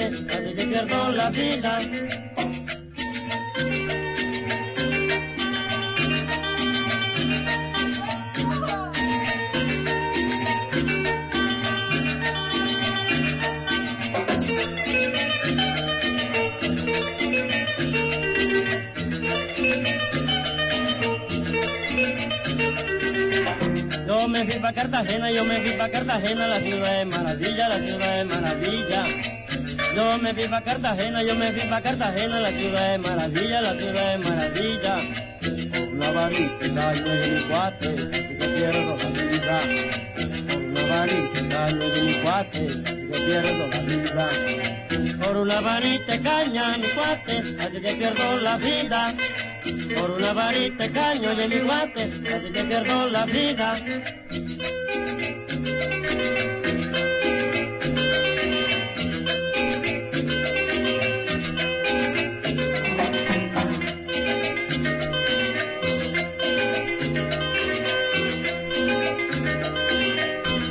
así que pierdo la vida. Yo me fui pa' Cartagena, yo me fui pa' Cartagena, la ciudad de maravilla, la ciudad de maravilla. Yo me fui pa' Cartagena, yo me fui pa' Cartagena, la ciudad de maravilla, la ciudad de maravilla. Por una varita y caño de mi cuate, así que pierdo la vida. Por una varita y caño de mi cuate, así que pierdo la vida. Por una varita y caña mi cuate, así que pierdo la vida. Por una varita y caño de mi cuate, así que pierdo la vida.